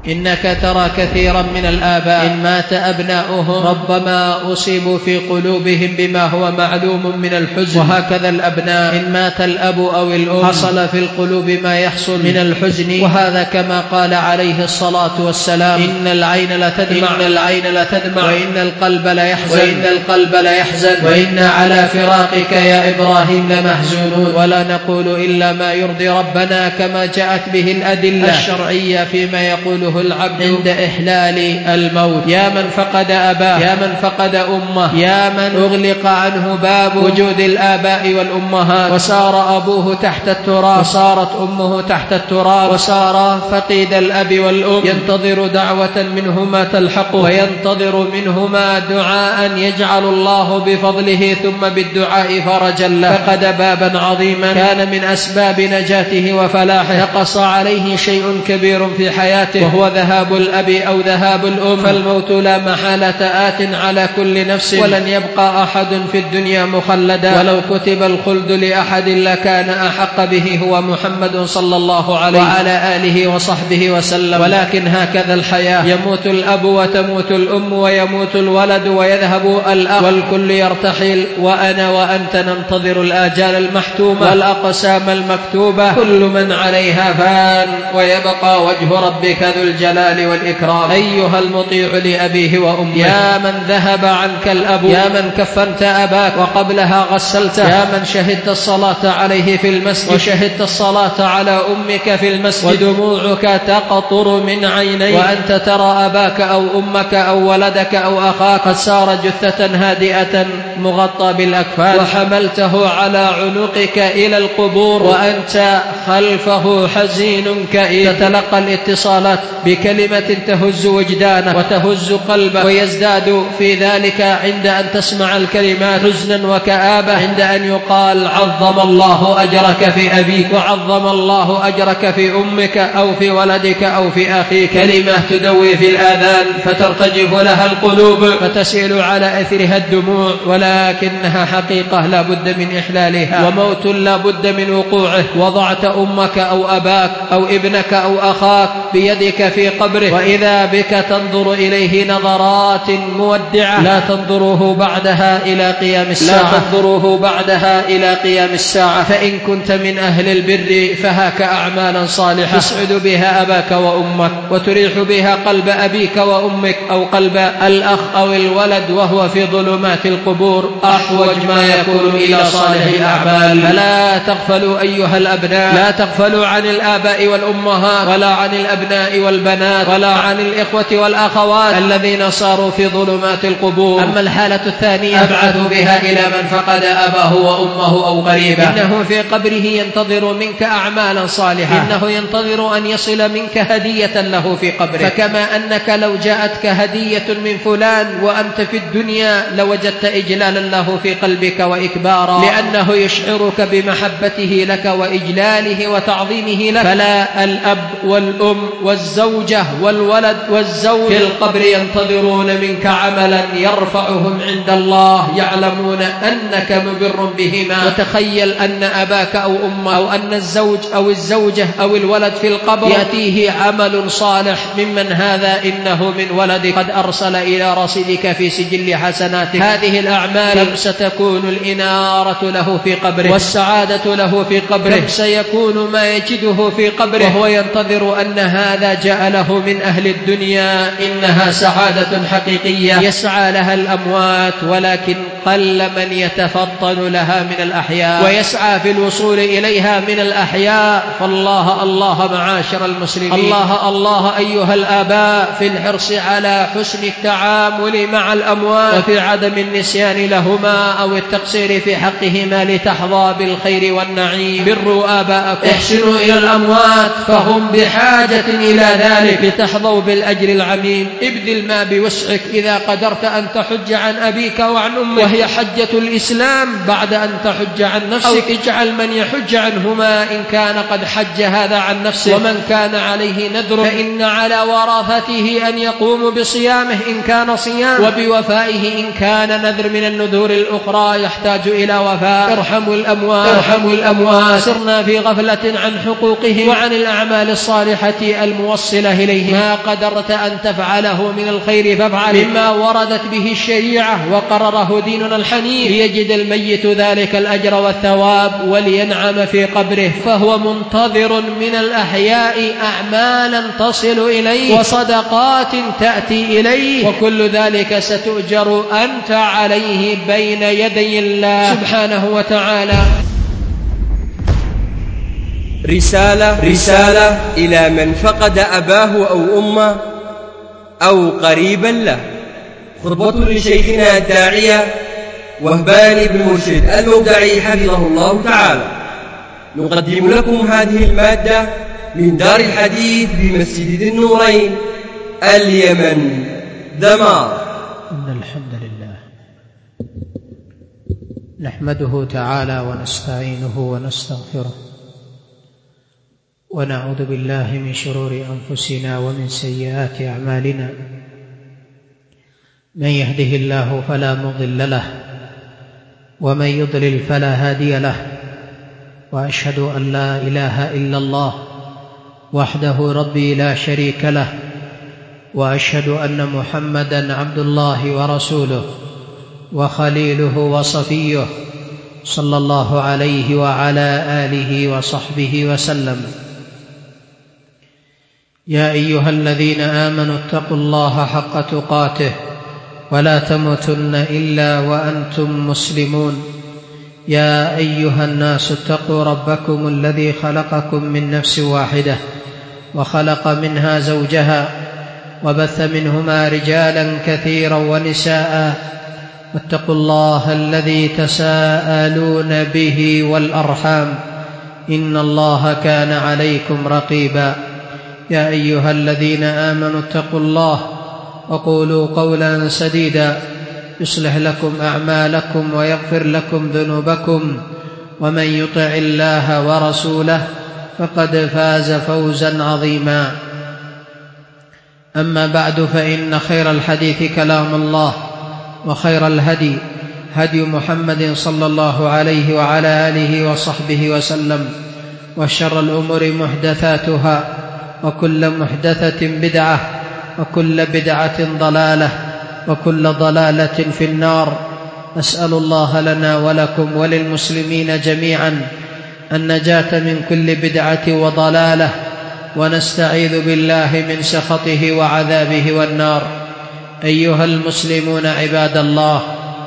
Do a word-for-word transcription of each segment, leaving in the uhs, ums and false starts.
إنك ترى كثيرا من الآباء إن مات أبناؤهم ربما أصيبوا في قلوبهم بما هو معلوم من الحزن، وهكذا الأبناء إن مات الأب أو الأم حصل في القلوب ما يحصل من الحزن، وهذا كما قال عليه الصلاة والسلام: إن العين لتدمع إن العين لتدمع وإن القلب ليحزن وإن القلب ليحزن وإنا على فراقك يا إبراهيم لمحزونون. ولا نقول إلا ما يرضي ربنا كما جاءت به الأدلة الشرعية فيما يقوله العبد عند إحلال الموت. يا من فقد أباه، يا من فقد أمه، يا من أغلق عنه باب وجود الآباء والأمهات، وصار أبوه تحت التراب وصارت أمه تحت التراب وصار فقيد الأب والأم، ينتظر دعوة منهما تلحقه وينتظر منهما دعاء يجعل الله بفضله ثم بالدعاء فرجا له. فقد بابا عظيما كان من أسباب نجاته وفلاحه، نقص عليه شيء كبير في حياته وهو ذهاب الأب أو ذهاب الأم، فالموت لا محالة آت على كل نفس، ولن يبقى أحد في الدنيا مخلدا، ولو كتب الخلد لأحد لكان أحق به هو محمد صلى الله عليه وعلى آله وصحبه وسلم. ولكن هكذا الحياة، يموت الأب وتموت الأم ويموت الولد ويذهب الأخ والكل يرتحل، وأنا وأنت ننتظر الآجال المحتومة والأقسام المكتوبة. كل من عليها فان ويبقى وجه ربك ذو الجلال والإكرام. أيها المطيع لأبيه وأمه، يا من ذهب عنك الأب، يا من كفنت أباك وقبلها غسلته، يا من شهدت الصلاة عليه في المسجد وشهدت الصلاة على أمك في المسجد ودموعك تقطر من عينيك وأنت ترى أباك أو أمك أو ولدك أو أخاك قد صار جثة هادئة مغطى بالأكفان، وحملته على عنقك إلى القبور وأنت خلفه حزين كئيب، تتلقى الاتصالات بكلمة تهز وجدانه وتهز قلبه، ويزداد في ذلك عند أن تسمع الكلمات حزنا وكآبة، عند أن يقال عظم الله أجرك في أبيك وعظم الله أجرك في أمك أو في ولدك أو في أخيك. كلمة تدوي في الآذان فترتجف لها القلوب فتسيل على أثرها الدموع، ولكنها حقيقة لا بد من إحلالها، وموت لا بد من وقوعه. وضعت أمك أو أباك أو ابنك أو أخاك بيدك في قبره، وإذا بك تنظر إليه نظرات مودعة لا تنظره بعدها إلى قيام الساعة لا تنظره بعدها إلى قيام الساعة. فإن كنت من أهل البر فهاك أعمالا صالحة تسعد بها أباك وأمك وتريح بها قلب أبيك وأمك أو قلب الأخ أو الولد وهو في ظلمات القبور، أحوج ما يكون إلى صالح الأعمال. فلا تغفلوا أيها الأبناء، لا تغفلوا عن الآباء والأمهات ولا عن الأبناء والبنات ولا عن الإخوة والأخوات الذين صاروا في ظلمات القبور. أما الحالة الثانية أبعث بها إلى من فقد أباه وأمه أو قريبا، إنه في قبره ينتظر منك أعمالا صالحة، إنه ينتظر أن يصل منك هدية له في قبره. فكما أنك لو جاءتك هدية من فلان وأنت في الدنيا لوجدت إجلالا له في قلبك وإكبارا، لأنه يشعرك بمحبته لك وإجلاله وتعظيمه لك. فلا الأب والأم والزوجة والولد والزوج في القبر ينتظرون منك عملا يرفعهم عند الله، يعلمون أنك مبر بهما. وتخيل أن أباك أو أمه أو أن الزوج أو الزوجة أو الولد في القبر يأتيه عمل صالح ممن هذا إنه من ولدك قد أرسل إلى رصيدك في سجل حسناتك. هذه الأعمال كم ستكون الإنارة له في قبره والسعادة له في قبره، كم سيكون ما يجده في قبره وهو ينتظر أن هذا جاء له من أهل الدنيا. إنها سعادة حقيقية يسعى لها الأموات، ولكن قل من يتفطن لها من الأحياء ويسعى في الوصول إليها من الأحياء. فالله الله معاشر المسلمين، الله الله أيها الآباء في الحرص على حسن التعامل مع الأموات وفي عدم النسيان لهما أو التقصير في حقهما لتحظى بالخير والنعيم. بروا آباءكم، احسنوا إلى الأموات فهم بحاجة إلى ذلك لتحظوا بالأجر العميم. ابذل ما بوسعك إذا قدرت أن تحج عن أبيك وعن أمك وهي حجة الإسلام بعد أن تحج عن نفسك، أو اجعل من يحج عنهما إن كان قد حج هذا عن نفسه، ومن كان عليه نذر فإن على ورثته أن يقوموا بصيامه إن كان صيام، وبوفائه إن كان نذر من النذور الأخرى يحتاج إلى وفاء. ارحموا الأموات، ارحموا الأموات. سرنا في غفلة عن حقوقهم وعن الأعمال الصالحة الطريق الموصلة إليه. ما قدرت أن تفعله من الخير فافعل مما وردت به الشريعة وقرره ديننا الحنيف، ليجد الميت ذلك الأجر والثواب ولينعم في قبره، فهو منتظر من الأحياء أعمالا تصل إليه وصدقات تأتي إليه، وكل ذلك ستؤجر أنت عليه بين يدي الله سبحانه وتعالى. رسالة رسالة إلى من فقد أباه أو أمه أو قريبا له. خطبة لشيخنا الداعية وهبان بن مرشد المودعي حفظه الله تعالى. نقدم لكم هذه المادة من دار الحديث بمسجد ذي النورين، اليمن، دمار. إن الحمد لله نحمده تعالى ونستعينه ونستغفره، ونعوذ بالله من شرور أنفسنا ومن سيئات أعمالنا. من يهده الله فلا مضل له، ومن يضلل فلا هادي له، وأشهد أن لا إله إلا الله وحده ربي لا شريك له، وأشهد أن محمدًا عبد الله ورسوله وخليله وصفيه، صلى الله عليه وعلى آله وصحبه وسلم. يا أيها الذين آمنوا اتقوا الله حق تقاته ولا تموتن إلا وأنتم مسلمون. يا أيها الناس اتقوا ربكم الذي خلقكم من نفس واحدة وخلق منها زوجها وبث منهما رجالا كثيرا ونساء، واتقوا الله الذي تساءلون به والأرحام، إن الله كان عليكم رقيبا. يا أيها الذين آمنوا اتقوا الله وقولوا قولا سديدا يصلح لكم أعمالكم ويغفر لكم ذنوبكم، ومن يطع الله ورسوله فقد فاز فوزا عظيما. أما بعد، فإن خير الحديث كلام الله، وخير الهدي هدي محمد صلى الله عليه وعلى آله وصحبه وسلم، وشر الأمور محدثاتها، وكل محدثة بدعة، وكل بدعة ضلالة، وكل ضلالة في النار. أسأل الله لنا ولكم وللمسلمين جميعا النجاة من كل بدعة وضلالة، ونستعيذ بالله من سخطه وعذابه والنار. أيها المسلمون عباد الله،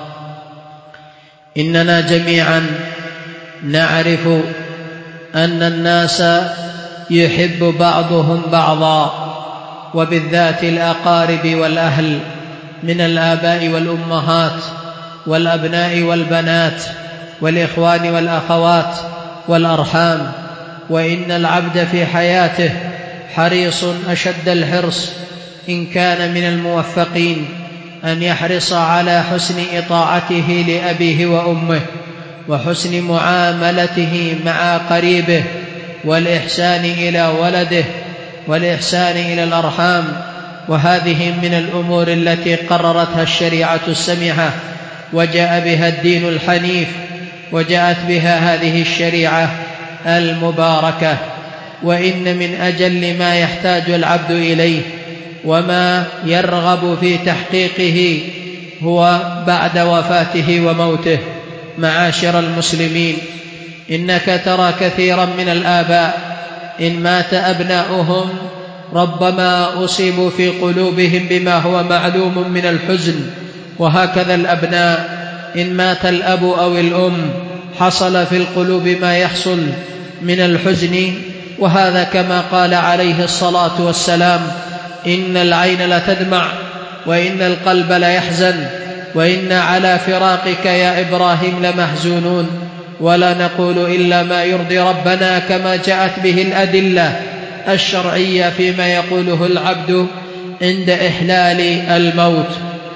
إننا جميعا نعرف أن الناس يحب بعضهم بعضا، وبالذات الأقارب والأهل من الآباء والأمهات والأبناء والبنات والإخوان والأخوات والأرحام. وإن العبد في حياته حريص أشد الحرص إن كان من الموفقين أن يحرص على حسن إطاعته لأبيه وأمه، وحسن معاملته مع قريبه، والإحسان إلى ولده، والإحسان إلى الأرحام. وهذه من الأمور التي قررتها الشريعة السمحة، وجاء بها الدين الحنيف، وجاءت بها هذه الشريعة المباركة. وإن من أجل ما يحتاج العبد إليه وما يرغب في تحقيقه هو بعد وفاته وموته. معاشر المسلمين، إنك ترى كثيرا من الآباء إن مات أبناؤهم ربما أصيبوا في قلوبهم بما هو معلوم من الحزن، وهكذا الأبناء إن مات الأب أو الأم حصل في القلوب ما يحصل من الحزن. وهذا كما قال عليه الصلاة والسلام: إن العين لتدمع وإن القلب ليحزن وإن على فراقك يا إبراهيم لمحزونون، ولا نقول إلا ما يرضي ربنا، كما جاءت به الأدلة الشرعية فيما يقوله العبد عند إحلال الموت.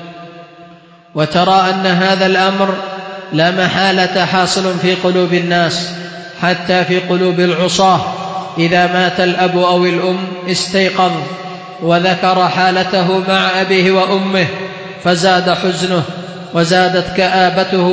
وترى أن هذا الأمر لا محالة حاصل في قلوب الناس، حتى في قلوب العصاة. إذا مات الأب أو الأم استيقظ وذكر حالته مع أبيه وأمه، فزاد حزنه وزادت كآبته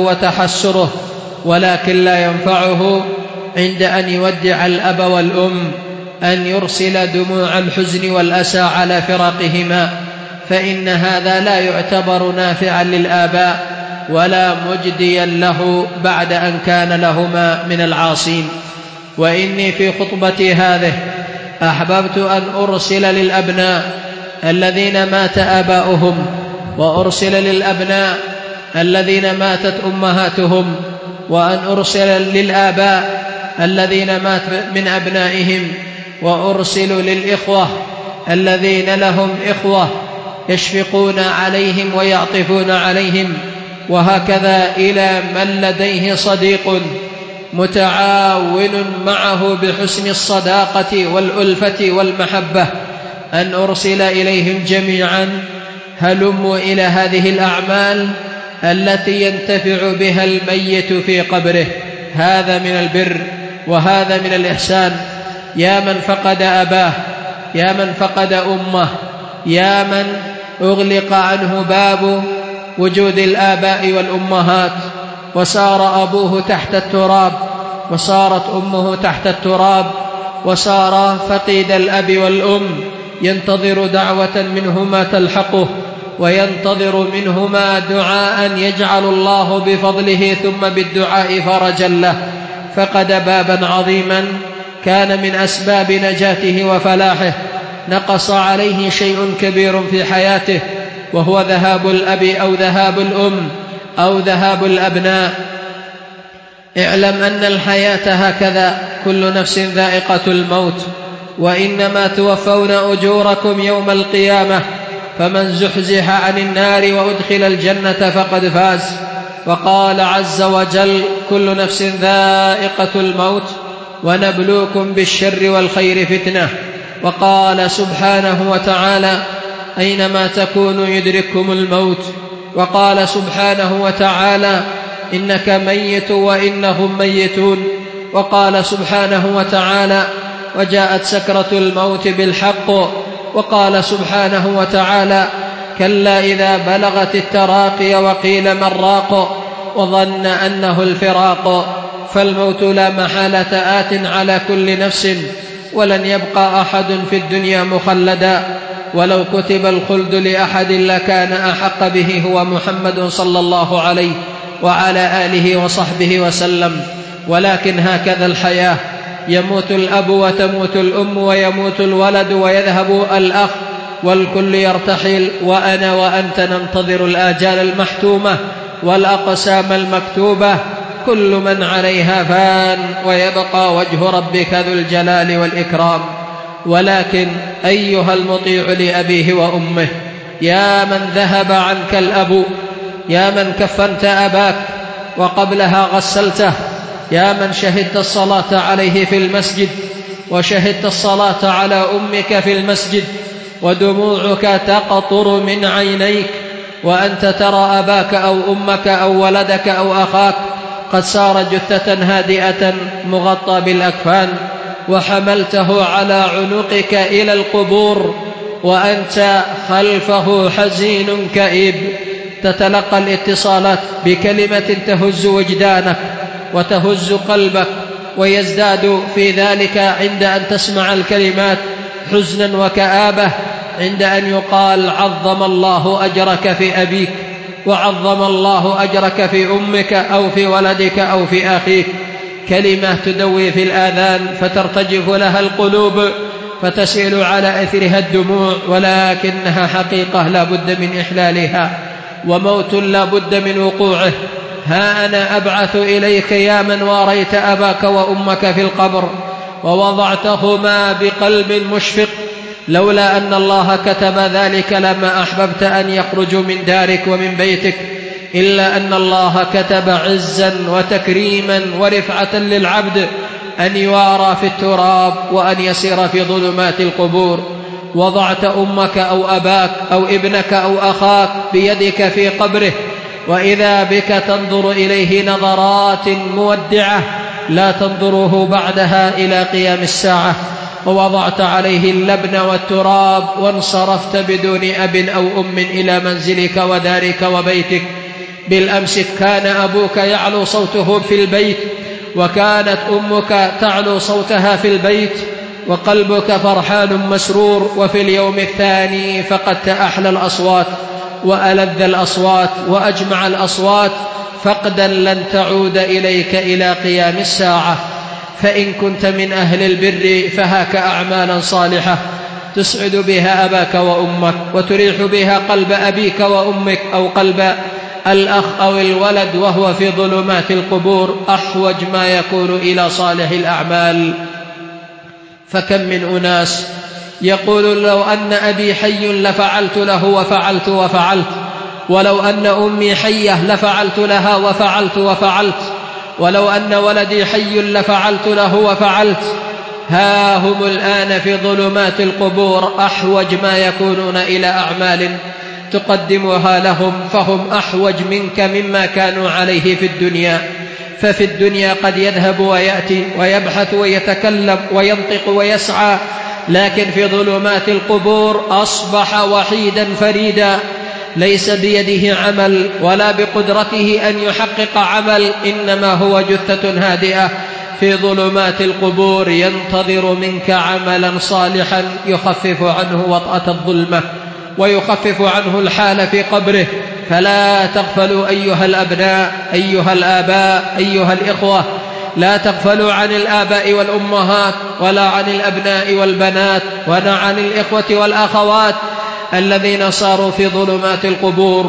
وتحسره، ولكن لا ينفعه عند أن يودع الأب والأم أن يرسل دموع الحزن والأسى على فراقهما، فإن هذا لا يعتبر نافعا للآباء ولا مجديا له بعد أن كان لهما من العاصين. وإني في خطبتي هذه أحببت أن أرسل للأبناء الذين مات آباؤهم، وأرسل للأبناء الذين ماتت أمهاتهم، وأن أرسل للآباء الذين مات من أبنائهم، وأرسل للإخوة الذين لهم إخوة يشفقون عليهم ويعطفون عليهم، وهكذا إلى من لديه صديق متعاون معه بحسن الصداقة والألفة والمحبة، أن أرسل إليهم جميعا: هلموا إلى هذه الأعمال التي ينتفع بها الميت في قبره. هذا من البر وهذا من الإحسان. يا من فقد أباه، يا من فقد أمه، يا من أغلق عنه باب وجود الآباء والأمهات، وسار أبوه تحت التراب، وصارت أمه تحت التراب، وصار فقيد الأب والأم، ينتظر دعوة منهما تلحقه، وينتظر منهما دعاء يجعل الله بفضله ثم بالدعاء فرجا له. فقد بابا عظيما كان من أسباب نجاته وفلاحه، نقص عليه شيء كبير في حياته، وهو ذهاب الأب أو ذهاب الأم أو ذهاب الأبناء. اعلم أن الحياة هكذا، كل نفس ذائقة الموت، وإنما توفون أجوركم يوم القيامة، فمن زحزح عن النار وأدخل الجنة فقد فاز. وقال عز وجل: كل نفس ذائقة الموت ونبلوكم بالشر والخير فتنة. وقال سبحانه وتعالى: أينما تكونوا يدرككم الموت. وقال سبحانه وتعالى: إنك ميت وإنهم ميتون. وقال سبحانه وتعالى: وجاءت سكرة الموت بالحق. وقال سبحانه وتعالى: كلا إذا بلغت التراقي وقيل من راق وظن أنه الفراق. فالموت لا محالة آت على كل نفس، ولن يبقى أحد في الدنيا مخلدا، ولو كتب الخلد لأحد لكان أحق به هو محمد صلى الله عليه وعلى آله وصحبه وسلم. ولكن هكذا الحياة، يموت الأب وتموت الأم ويموت الولد ويذهب الأخ، والكل يرتحل، وأنا وأنت ننتظر الآجال المحتومة والأقسام المكتوبة. كل من عليها فان، ويبقى وجه ربك ذو الجلال والإكرام. ولكن أيها المطيع لأبيه وأمه، يا من ذهب عنك الأب، يا من كفنت أباك وقبلها غسلته، يا من شهدت الصلاة عليه في المسجد، وشهدت الصلاة على أمك في المسجد، ودموعك تقطر من عينيك وأنت ترى أباك أو أمك أو ولدك أو أخاك قد صار جثة هادئة مغطى بالأكفان، وحملته على عنقك إلى القبور وأنت خلفه حزين كئيب، تتلقى الاتصالات بكلمة تهز وجدانك وتهز قلبك، ويزداد في ذلك عند أن تسمع الكلمات حزنا وكآبة، عند أن يقال: عظم الله أجرك في أبيك، وعظم الله أجرك في أمك أو في ولدك أو في أخيك. كلمة تدوي في الآذان فترتجف لها القلوب فتسيل على أثرها الدموع، ولكنها حقيقة لا بد من إحلالها، وموت لا بد من وقوعه. ها أنا أبعث إليك يا من واريت أباك وأمك في القبر ووضعتهما بقلب مشفق، لولا أن الله كتب ذلك لما أحببت أن يخرجوا من دارك ومن بيتك، إلا أن الله كتب عزا وتكريما ورفعة للعبد أن يوارى في التراب وأن يسير في ظلمات القبور. وضعت أمك أو أباك أو ابنك أو أخاك بيدك في قبره، وإذا بك تنظر إليه نظرات مودعة لا تنظره بعدها إلى قيام الساعة. ووضعت عليه اللبن والتراب وانصرفت بدون أب أو أم إلى منزلك ودارك وبيتك. بالأمس كان أبوك يعلو صوته في البيت، وكانت أمك تعلو صوتها في البيت، وقلبك فرحان مسرور، وفي اليوم الثاني فقدت أحلى الأصوات وألذ الأصوات وأجمع الأصوات، فقدا لن تعود إليك إلى قيام الساعة. فإن كنت من أهل البر فهاك أعمالا صالحة تسعد بها أباك وأمك، وتريح بها قلب أبيك وأمك، أو قلب الأخ أو الولد وهو في ظلمات القبور، أحوج ما يكون إلى صالح الأعمال. فكم من أناس يقول لو أن أبي حي لفعلت له وفعلت وفعلت، ولو أن أمي حية لفعلت لها وفعلت وفعلت، ولو أن ولدي حي لفعلت له وفعلت. ها هم الآن في ظلمات القبور أحوج ما يكونون إلى أعمال تقدمها لهم، فهم أحوج منك مما كانوا عليه في الدنيا. ففي الدنيا قد يذهب ويأتي ويبحث ويتكلم وينطق ويسعى، لكن في ظلمات القبور أصبح وحيدا فريدا، ليس بيده عمل ولا بقدرته أن يحقق عمل، إنما هو جثة هادئة في ظلمات القبور ينتظر منك عملا صالحا يخفف عنه وطأة الظلمة ويخفف عنه الحال في قبره. فلا تغفلوا أيها الأبناء، أيها الآباء، أيها الإخوة، لا تغفلوا عن الآباء والأمهات، ولا عن الأبناء والبنات، ولا عن الإخوة والأخوات الذين صاروا في ظلمات القبور.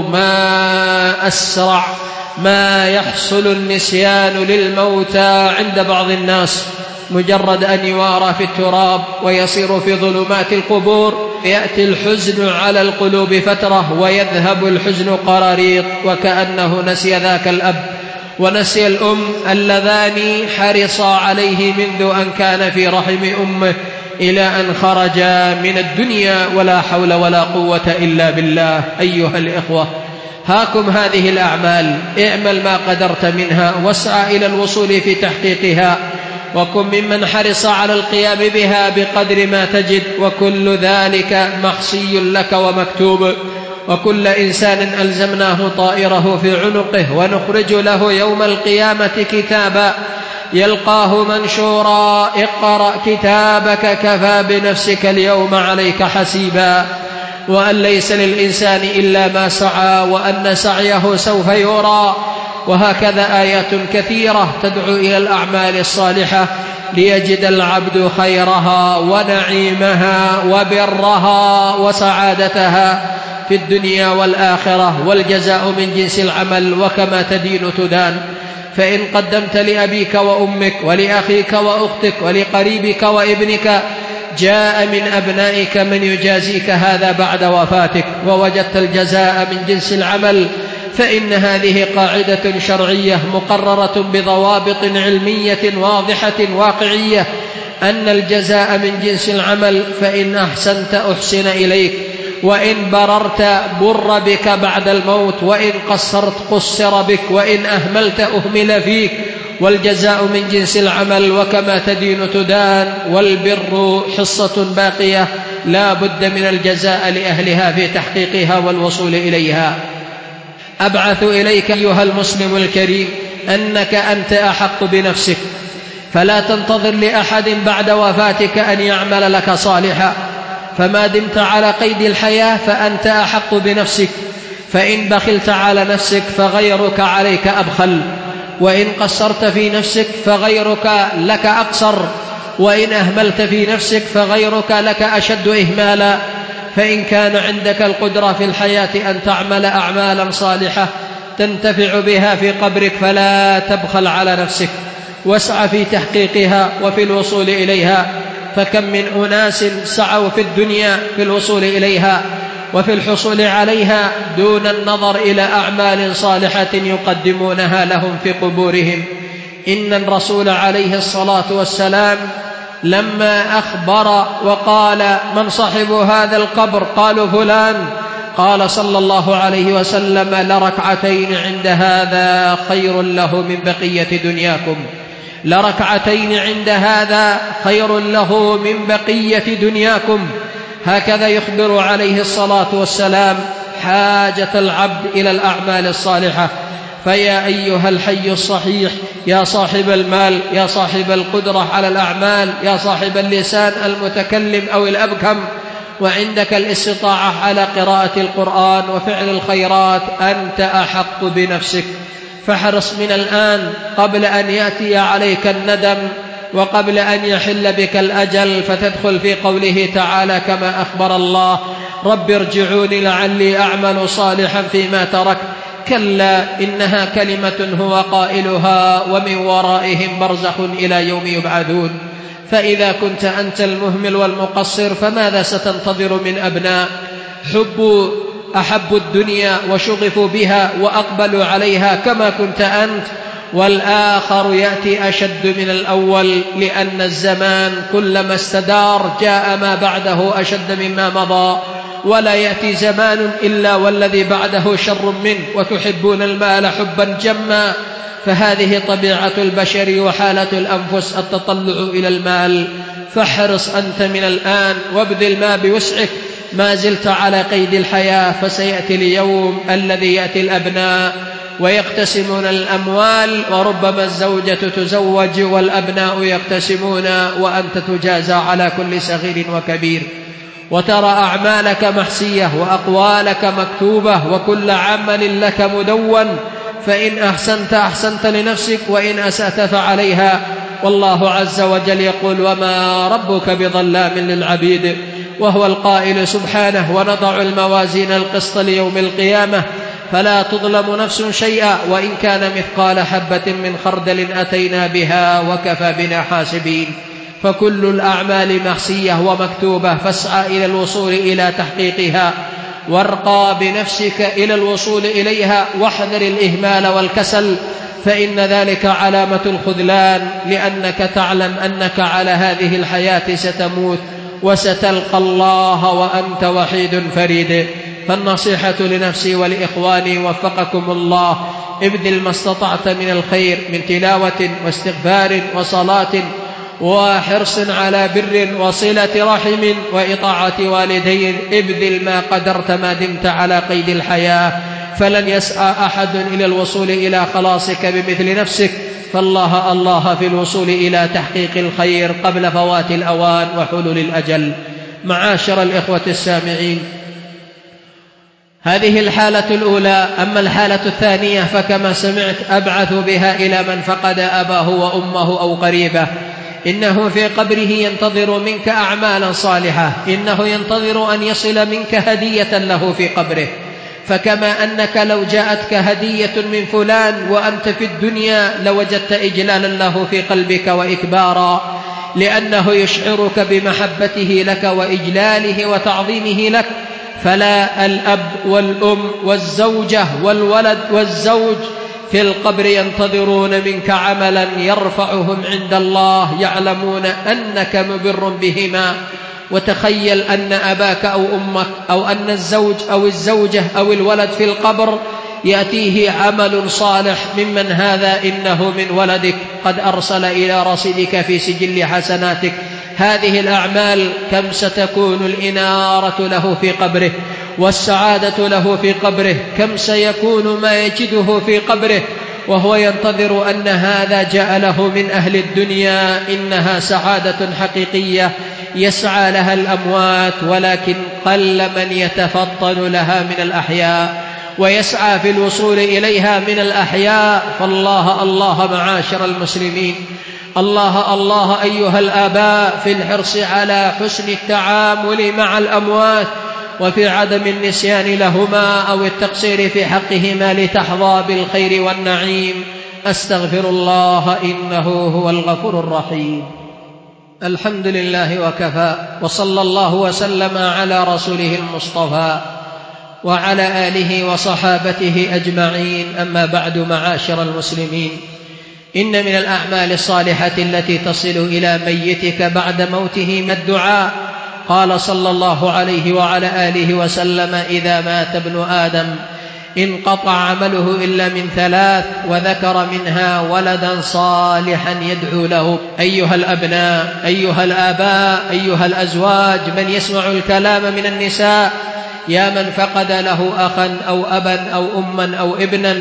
ما أسرع ما يحصل النسيان للموتى عند بعض الناس، مجرد أن يوارى في التراب ويصير في ظلمات القبور، يأتي الحزن على القلوب فترة ويذهب الحزن قراريط، وكأنه نسي ذاك الأب ونسي الأم اللذان حرصا عليه منذ أن كان في رحم أمه إلى أن خرج من الدنيا، ولا حول ولا قوة إلا بالله. أيها الإخوة، هاكم هذه الأعمال، اعمل ما قدرت منها واسعى إلى الوصول في تحقيقها، وكن ممن حرص على القيام بها بقدر ما تجد، وكل ذلك محصي لك ومكتوب. وكل إنسان ألزمناه طائره في عنقه، ونخرج له يوم القيامة كتابا يلقاه منشورا، اقرأ كتابك كفى بنفسك اليوم عليك حسيبا، وأن ليس للإنسان إلا ما سعى، وأن سعيه سوف يرى. وهكذا آيات كثيرة تدعو إلى الأعمال الصالحة ليجد العبد خيرها ونعيمها وبرها وسعادتها في الدنيا والآخرة، والجزاء من جنس العمل، وكما تدين تدان. فإن قدمت لأبيك وأمك ولأخيك وأختك ولقريبك وابنك، جاء من أبنائك من يجازيك هذا بعد وفاتك، ووجدت الجزاء من جنس العمل، فإن هذه قاعدة شرعية مقررة بضوابط علمية واضحة واقعية، أن الجزاء من جنس العمل. فإن أحسنت أحسن إليك، وإن بررت بر بك بعد الموت، وإن قصرت قصر بك، وإن أهملت أهمل فيك، والجزاء من جنس العمل، وكما تدين تدان. والبر حصة باقية لا بد من الجزاء لأهلها في تحقيقها والوصول إليها. أبعث إليك أيها المسلم الكريم أنك أنت أحق بنفسك، فلا تنتظر لأحد بعد وفاتك أن يعمل لك صالحا، فما دمت على قيد الحياة فأنت أحق بنفسك. فإن بخلت على نفسك فغيرك عليك أبخل، وإن قصرت في نفسك فغيرك لك أقصر، وإن أهملت في نفسك فغيرك لك أشد إهمالا. فإن كان عندك القدرة في الحياة أن تعمل أعمالا صالحة تنتفع بها في قبرك، فلا تبخل على نفسك، واسع في تحقيقها وفي الوصول إليها. فكم من أناس سعوا في الدنيا في الوصول إليها وفي الحصول عليها دون النظر إلى أعمال صالحة يقدمونها لهم في قبورهم. إن الرسول عليه الصلاة والسلام لما أخبر وقال: من صاحب هذا القبر؟ قالوا: فلان. قال صلى الله عليه وسلم: لركعتين عند هذا خير له من بقية دنياكم، لركعتين عند هذا خير له من بقية دنياكم. هكذا يخبر عليه الصلاة والسلام حاجة العبد إلى الأعمال الصالحة، فيا أيها الحي الصحيح، يا صاحب المال، يا صاحب القدرة على الأعمال، يا صاحب اللسان المتكلم أو الأبكم، وعندك الاستطاعة على قراءة القرآن وفعل الخيرات، أنت أحق بنفسك. فاحرص من الآن قبل أن يأتي عليك الندم وقبل أن يحل بك الأجل، فتدخل في قوله تعالى كما أخبر الله: رب ارجعوني لعلي أعمل صالحا فيما تركت، كلا إنها كلمة هو قائلها ومن ورائهم برزخ إلى يوم يبعثون. فإذا كنت أنت المهمل والمقصر فماذا ستنتظر من أبناء حبوا أحبوا الدنيا وشغفوا بها وأقبلوا عليها كما كنت أنت، والآخر يأتي أشد من الأول، لأن الزمان كلما استدار جاء ما بعده أشد مما مضى، ولا يأتي زمان إلا والذي بعده شر منه، وتحبون المال حبا جما. فهذه طبيعة البشر وحالة الأنفس التطلع إلى المال. فاحرص أنت من الآن وابذل ما بوسعك، ما زلت على قيد الحياة، فسيأتي اليوم الذي يأتي الأبناء ويقتسمون الأموال، وربما الزوجة تزوج والأبناء يقتسمون وأنت تجازى على كل صغير وكبير، وترى أعمالك محسية وأقوالك مكتوبة وكل عمل لك مدون، فإن أحسنت أحسنت لنفسك وإن أسأت فعليها. والله عز وجل يقول: وما ربك بظلام للعبيد، وهو القائل سبحانه: ونضع الموازين القسط ليوم القيامة فلا تظلم نفس شيئا وإن كان مثقال حبة من خردل أتينا بها وكفى بنا حاسبين. فكل الأعمال محسية ومكتوبة، فاسعى إلى الوصول إلى تحقيقها، وارقى بنفسك إلى الوصول إليها، واحذر الإهمال والكسل، فإن ذلك علامة الخذلان، لأنك تعلم أنك على هذه الحياة ستموت وستلقى الله وأنت وحيد فريد. فالنصيحة لنفسي ولإخواني وفقكم الله: ابذل ما استطعت من الخير من تلاوة واستغفار وصلاة وحرص على بر وصلة رحم وإطاعة والدين. ابذل ما قدرت ما دمت على قيد الحياة، فلن يسعى أحد إلى الوصول إلى خلاصك بمثل نفسك. فالله الله في الوصول إلى تحقيق الخير قبل فوات الأوان وحلول الأجل. معاشر الإخوة السامعين، هذه الحالة الأولى. أما الحالة الثانية فكما سمعت أبعث بها إلى من فقد أباه وأمه أو قريبه. إنه في قبره ينتظر منك أعمالا صالحة، إنه ينتظر أن يصل منك هدية له في قبره. فكما أنك لو جاءتك هدية من فلان وأنت في الدنيا لوجدت إجلالا له في قلبك وإكبارا، لأنه يشعرك بمحبته لك وإجلاله وتعظيمه لك. فلا الأب والأم والزوجة والولد والزوج في القبر ينتظرون منك عملا يرفعهم عند الله، يعلمون أنك مبر بهما. وتخيل أن أباك أو أمك أو أن الزوج أو الزوجة أو الولد في القبر يأتيه عمل صالح ممن هذا إنه من ولدك قد أرسل إلى رصيدك في سجل حسناتك. هذه الأعمال كم ستكون الإنارة له في قبره والسعادة له في قبره، كم سيكون ما يجده في قبره وهو ينتظر أن هذا جاء له من أهل الدنيا. إنها سعادة حقيقية يسعى لها الأموات، ولكن قل من يتفطن لها من الأحياء ويسعى في الوصول إليها من الأحياء. فالله الله معاشر المسلمين، الله الله أيها الآباء في الحرص على حسن التعامل مع الأموات وفي عدم النسيان لهما أو التقصير في حقهما لتحظى بالخير والنعيم. أستغفر الله إنه هو الغفور الرحيم. الحمد لله وكفى، وصلى الله وسلم على رسوله المصطفى وعلى آله وصحابته أجمعين. أما بعد، معاشر المسلمين، إن من الأعمال الصالحة التي تصل إلى ميتك بعد موته ما الدعاء. قال صلى الله عليه وعلى آله وسلم: إذا مات ابن آدم انقطع عمله إلا من ثلاث، وذكر منها ولدا صالحا يدعو له. أيها الأبناء، أيها الآباء، أيها الأزواج، من يسمع الكلام من النساء، يا من فقد له أخا أو أبا أو أما أو ابنا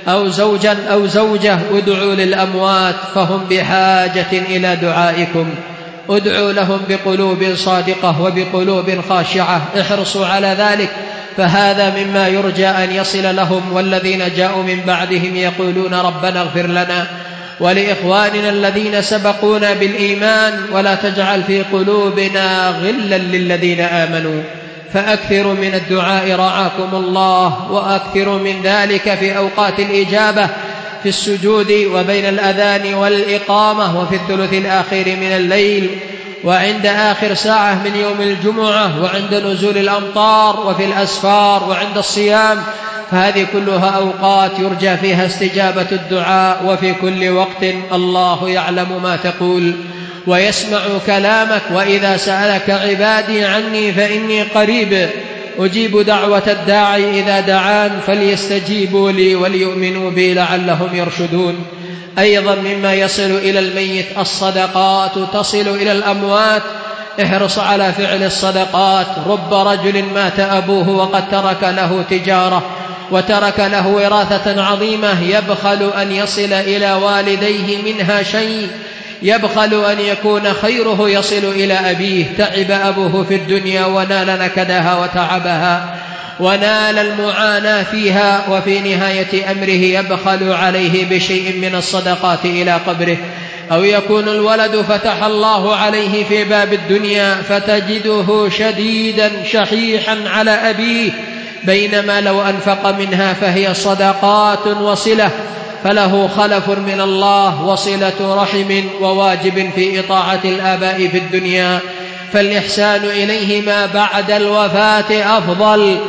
أو زوجا أو زوجة ادعوا للأموات فهم بحاجة إلى دعائكم. ادعوا لهم بقلوب صادقة وبقلوب خاشعة، احرصوا على ذلك، فهذا مما يرجى أن يصل لهم. والذين جاءوا من بعدهم يقولون ربنا اغفر لنا ولإخواننا الذين سبقونا بالإيمان ولا تجعل في قلوبنا غلا للذين آمنوا. فأكثروا من الدعاء رعاكم الله، وأكثروا من ذلك في أوقات الإجابة، في السجود وبين الأذان والإقامة، وفي الثلث الآخر من الليل، وعند آخر ساعة من يوم الجمعة، وعند نزول الأمطار، وفي الأسفار، وعند الصيام. فهذه كلها أوقات يرجى فيها استجابة الدعاء. وفي كل وقت الله يعلم ما تقول ويسمع كلامك. وإذا سألك عبادي عني فإني قريب أجيب دعوة الداعي إذا دعان فليستجيبوا لي وليؤمنوا بي لعلهم يرشدون. أيضا مما يصل إلى الميت الصدقات تصل إلى الأموات. احرص على فعل الصدقات. رب رجل مات أبوه وقد ترك له تجارة وترك له وراثة عظيمة، يبخل أن يصل إلى والديه منها شيء، يبخل أن يكون خيره يصل إلى أبيه. تعب أبوه في الدنيا ونال نكدها وتعبها ونال المعاناة فيها، وفي نهاية أمره يبخل عليه بشيء من الصدقات إلى قبره. أو يكون الولد فتح الله عليه في باب الدنيا فتجده شديدا شحيحا على أبيه، بينما لو أنفق منها فهي صدقات وصلة، فله خلف من الله وصلة رحم وواجب في إطاعة الآباء في الدنيا. فالإحسان إليهما بعد الوفاة أفضل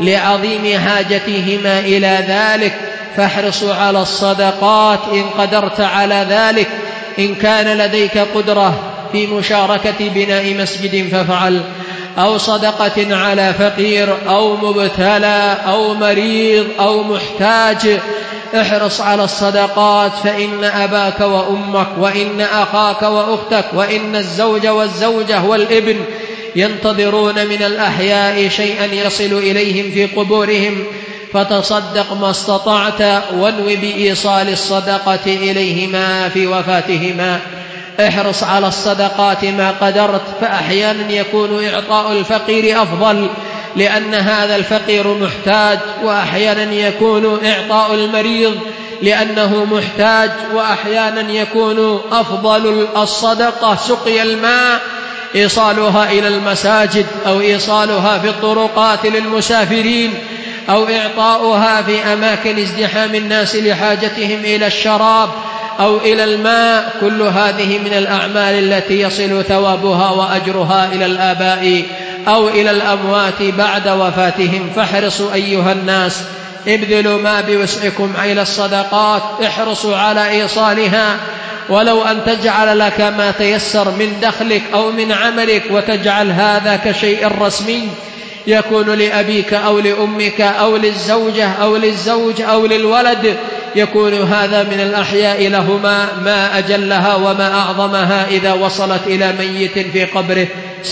لعظيم حاجتهما إلى ذلك. فاحرصوا على الصدقات إن قدرت على ذلك. إن كان لديك قدرة في مشاركة بناء مسجد فافعل، أو صدقة على فقير أو مبتلى أو مريض أو محتاج. احرص على الصدقات، فإن أباك وأمك وإن أخاك وأختك وإن الزوج والزوجة والابن ينتظرون من الأحياء شيئا يصل إليهم في قبورهم، فتصدق ما استطعت وانو بإيصال الصدقة إليهما في وفاتهما. احرص على الصدقات ما قدرت، فأحيانا يكون إعطاء الفقير أفضل لأن هذا الفقير محتاج، وأحيانا يكون إعطاء المريض لأنه محتاج، وأحيانا يكون أفضل الصدقة سقي الماء، إيصالها إلى المساجد، أو إيصالها في الطرقات للمسافرين، أو إعطاؤها في أماكن ازدحام الناس لحاجتهم إلى الشراب أو إلى الماء. كل هذه من الأعمال التي يصل ثوابها وأجرها إلى الآباء أو إلى الأموات بعد وفاتهم. فاحرصوا أيها الناس، ابذلوا ما بوسعكم إلى الصدقات، احرصوا على إيصالها، ولو أن تجعل لك ما تيسر من دخلك أو من عملك، وتجعل هذا كشيء رسمي يكون لأبيك أو لأمك أو للزوجة أو للزوج أو للولد، يكون هذا من الأحياء لهما. ما أجلها وما أعظمها إذا وصلت إلى ميت في قبره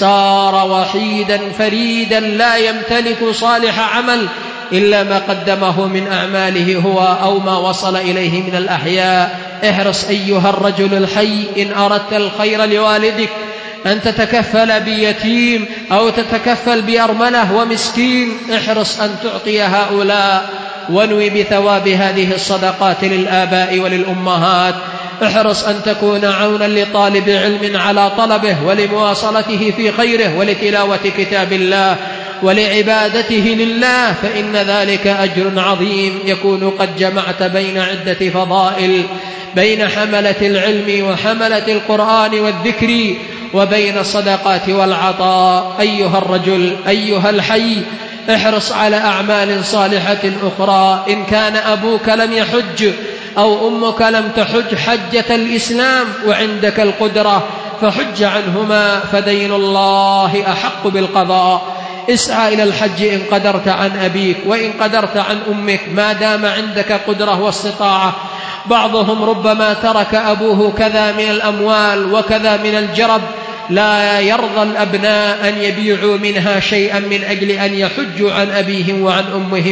صار وحيدا فريدا لا يمتلك صالح عمل إلا ما قدمه من أعماله هو أو ما وصل إليه من الأحياء. احرص أيها الرجل الحي إن أردت الخير لوالدك أن تتكفل بيتيم أو تتكفل بأرملة ومسكين، احرص أن تعطي هؤلاء، وانوي بثواب هذه الصدقات للآباء وللأمهات. احرص أن تكون عونا لطالب علم على طلبه ولمواصلته في خيره ولتلاوة كتاب الله ولعبادته لله، فإن ذلك أجر عظيم يكون قد جمعت بين عدة فضائل، بين حملة العلم وحملة القرآن والذكر، وبين الصدقات والعطاء. أيها الرجل أيها الحي، احرص على أعمال صالحة أخرى. إن كان أبوك لم يحج أو أمك لم تحج حجة الإسلام وعندك القدرة فحج عنهما، فدين الله أحق بالقضاء. اسعى إلى الحج إن قدرت عن أبيك وإن قدرت عن أمك ما دام عندك قدرة واستطاعة. بعضهم ربما ترك أبوه كذا من الأموال وكذا من الجرب، لا يرضى الأبناء أن يبيعوا منها شيئا من أجل أن يحجوا عن أبيهم وعن أمهم.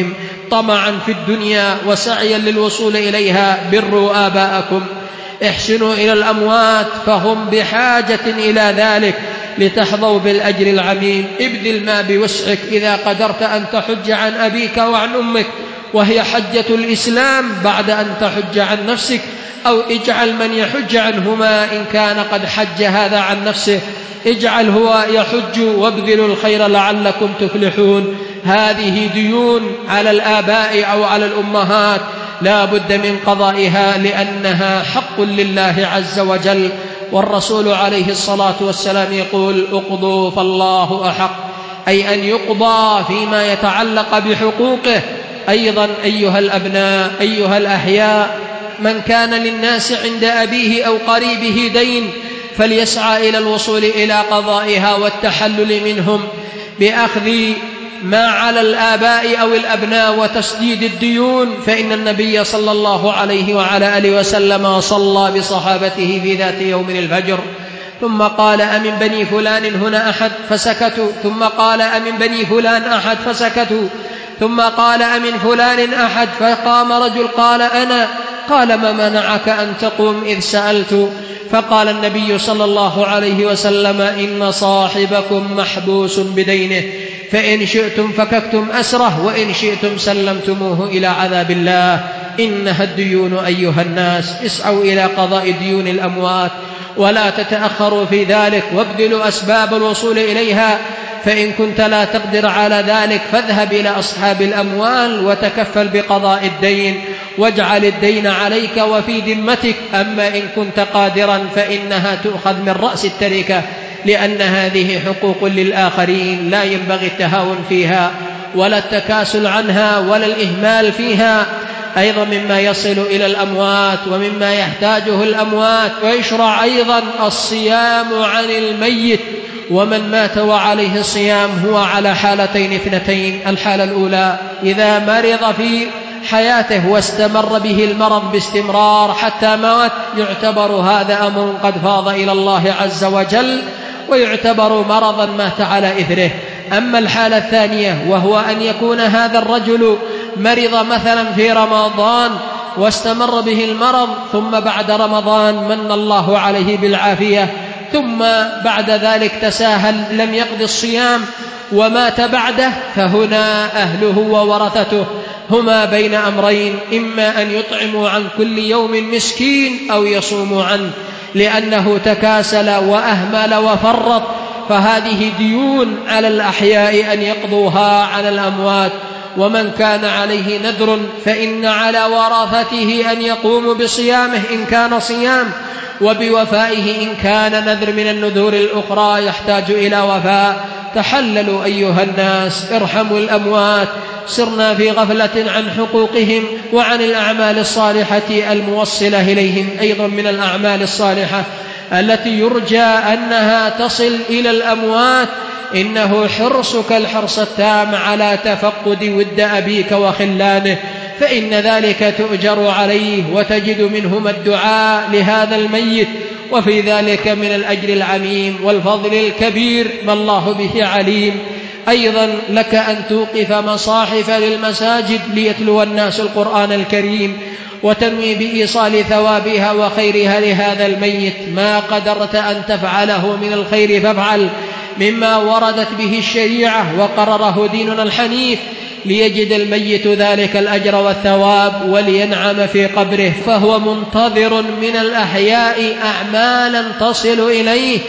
طمعا في الدنيا وسعيا للوصول إليها بروا آباءكم، احسنوا إلى الأموات فهم بحاجة إلى ذلك لتحظوا بالأجر العميم. ابذل ما بوسعك إذا قدرت أن تحج عن أبيك وعن أمك وهي حجة الإسلام بعد أن تحج عن نفسك، أو اجعل من يحج عنهما إن كان قد حج هذا عن نفسه اجعل هو يحج وابذلوا الخير لعلكم تفلحون. هذه ديون على الآباء أو على الأمهات لا بد من قضائها لأنها حق لله عز وجل، والرسول عليه الصلاة والسلام يقول اقضوا فالله أحق، أي أن يقضى فيما يتعلق بحقوقه. أيضا أيها الأبناء أيها الأحياء، من كان للناس عند أبيه أو قريبه دين فليسعى إلى الوصول إلى قضائها والتحلل منهم بأخذ ما على الآباء أو الأبناء وتسديد الديون، فإن النبي صلى الله عليه وعلى آله وسلم صلى بصحابته في ذات يوم الفجر ثم قال أمن بني فلان هنا أحد فسكتوا، ثم قال أمن بني فلان أحد فسكتوا، ثم قال أمن فلان أحد فقام رجل قال أنا، قال ما منعك أن تقوم إذ سألت؟ فقال النبي صلى الله عليه وسلم إن صاحبكم محبوس بدينه فإن شئتم فككتم أسره وإن شئتم سلمتموه إلى عذاب الله. إنها الديون أيها الناس، اسعوا إلى قضاء ديون الأموات ولا تتأخروا في ذلك، وابذلوا أسباب الوصول إليها، فإن كنت لا تقدر على ذلك فاذهب إلى أصحاب الأموال وتكفل بقضاء الدين واجعل الدين عليك وفي ذمتك. أما إن كنت قادرا فإنها تؤخذ من رأس التركة، لأن هذه حقوق للآخرين لا ينبغي التهاون فيها ولا التكاسل عنها ولا الإهمال فيها. أيضا مما يصل إلى الأموات ومما يحتاجه الأموات، ويشرع أيضا الصيام عن الميت، ومن مات وعليه الصيام هو على حالتين اثنتين: الحالة الأولى إذا مرض في حياته واستمر به المرض باستمرار حتى مات يعتبر هذا أمر قد فاض إلى الله عز وجل ويعتبر مرضا مات على إثره. أما الحالة الثانية وهو أن يكون هذا الرجل مرض مثلا في رمضان واستمر به المرض ثم بعد رمضان من الله عليه بالعافية ثم بعد ذلك تساهل لم يقضي الصيام ومات بعده، فهنا أهله وورثته هما بين أمرين: إما أن يطعموا عن كل يوم مسكين أو يصوموا عنه، لأنه تكاسل وأهمل وفرط، فهذه ديون على الأحياء أن يقضوها على الأموات. ومن كان عليه نذر فإن على ورثته أن يقوموا بصيامه إن كان صيام، وبوفائه إن كان نذر من النذور الأخرى يحتاج إلى وفاء. تحللوا أيها الناس، ارحموا الأموات، سرنا في غفلة عن حقوقهم وعن الأعمال الصالحة الموصلة إليهم. أيضا من الأعمال الصالحة التي يرجى أنها تصل إلى الأموات إنه حرصك الحرص التام على تفقد ود أبيك وخلانه، فإن ذلك تؤجر عليه وتجد منهم الدعاء لهذا الميت، وفي ذلك من الأجر العميم والفضل الكبير ما الله به عليم. أيضا لك أن توقف مصاحف للمساجد ليتلو الناس القرآن الكريم وتنوي بإيصال ثوابها وخيرها لهذا الميت. ما قدرت أن تفعله من الخير فافعل مما وردت به الشريعة وقرره ديننا الحنيف، ليجد الميت ذلك الأجر والثواب ولينعم في قبره، فهو منتظر من الأحياء أعمالا تصل إليه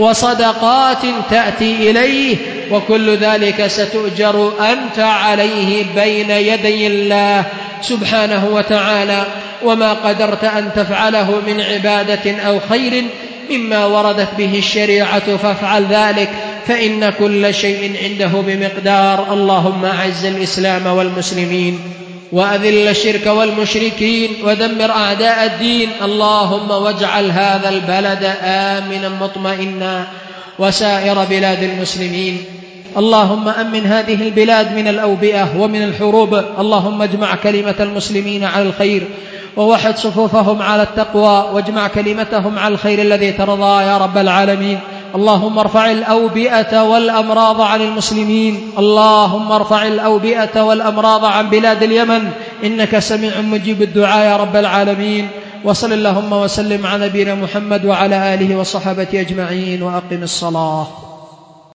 وصدقات تأتي إليه، وكل ذلك ستؤجر أنت عليه بين يدي الله سبحانه وتعالى. وما قدرت أن تفعله من عبادة أو خير مما وردت به الشريعة فافعل ذلك، فإن كل شيء عنده بمقدار. اللهم أعز الإسلام والمسلمين وأذل الشرك والمشركين ودمر أعداء الدين. اللهم واجعل هذا البلد آمنا مطمئنا وسائر بلاد المسلمين. اللهم أمن هذه البلاد من الأوبئة ومن الحروب. اللهم اجمع كلمة المسلمين على الخير ووحد صفوفهم على التقوى، واجمع كلمتهم على الخير الذي ترضى يا رب العالمين. اللهم ارفع الأوبئة والأمراض عن المسلمين، اللهم ارفع الأوبئة والأمراض عن بلاد اليمن، إنك سميع مجيب الدعاء يا رب العالمين. وصل اللهم وسلم على نبينا محمد وعلى آله وصحبه أجمعين، وأقم الصلاة.